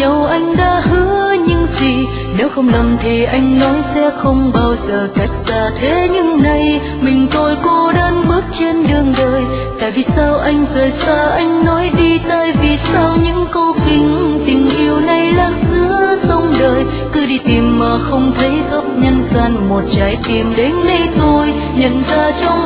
nhau anh đã hứa những gì, nếu không làm thì anh nói sẽ không bao giờ cách xa. Thế nhưng nay mình tôi cô đơn bước trên đường đời, tại vì sao anh rời xa, anh nói đi tại vì sao những câu kinh tình yêu này lạc giữa dòng đời. Cứ đi tìm mà không thấy khắp nhân gian một trái tim, đến đây tôi nhận ra trong